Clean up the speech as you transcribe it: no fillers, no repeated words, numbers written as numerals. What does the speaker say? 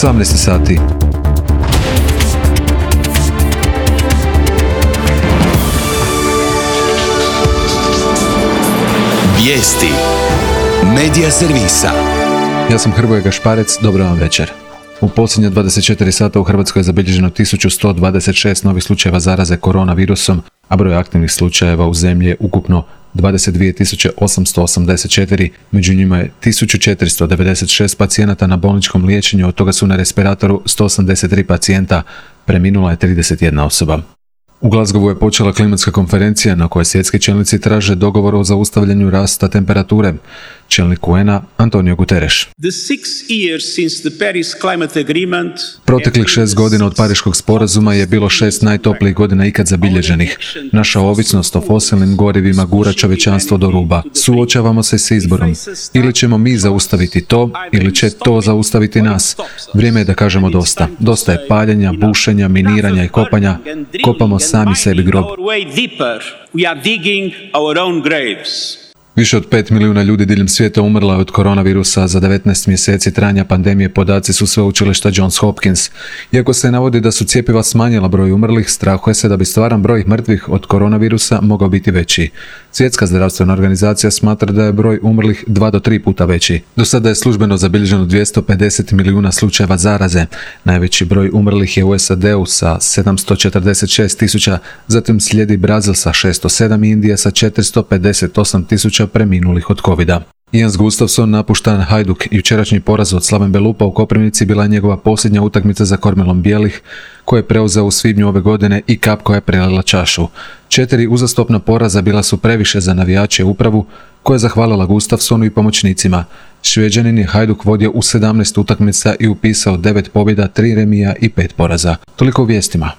18 sati. Vijesti Medija servisa. Ja sam Hrvoje Gašparec, dobro vam večer. U posljednje 24 sata u Hrvatskoj je zabilježeno 1126 novih slučajeva zaraze koronavirusom, a broj aktivnih slučajeva u zemlji je ukupno 22.884, među njima je 1496 pacijenata na bolničkom liječenju, od toga su na respiratoru 183 pacijenta, preminula je 31 osoba. U Glasgowu je počela klimatska konferencija na kojoj svjetski čelnici traže dogovor o zaustavljanju rasta temperature. Čelnik UN-a Antonio Guterres. Proteklih 6 godina od Pariškog sporazuma je bilo 6 najtoplijih godina ikad zabilježenih. Naša ovisnost o fosilnim gorivima gura čovječanstvo do ruba. Suočavamo se s izborom. Ili ćemo mi zaustaviti to, ili će to zaustaviti nas. Vrijeme je da kažemo dosta. Dosta je paljenja, bušenja, miniranja i kopanja. Kopamo sami sebi grob. Više od 5 milijuna ljudi diljem svijeta umrlo je od koronavirusa. Za 19 mjeseci trajanja pandemije podaci su sveučilišta Johns Hopkins. Iako se navodi da su cjepiva smanjila broj umrlih, strahuje se da bi stvaran broj mrtvih od koronavirusa mogao biti veći. Svjetska zdravstvena organizacija smatra da je broj umrlih 2 do 3 puta veći. Do sada je službeno zabilježeno 250 milijuna slučajeva zaraze. Najveći broj umrlih je u SAD-u sa 746 tisuća, zatim slijedi Brazil sa 607 i Indija sa 458 tisuća preminulih od covida. Jens Gustafsson napušta Hajduk. Jučerašnji poraz od Slaven Belupa u Koprivnici bila je njegova posljednja utakmica za kormilom bijelih, koje je preuzeo u svibnju ove godine i kap koja je prelila čašu. 4 uzastopna poraza bila su previše za navijače upravu, koja je zahvalila Gustafssonu i pomoćnicima. Šveđanin je Hajduk vodio u 17 utakmica i upisao 9 pobjeda, 3 remija i 5 poraza. Toliko u vijestima.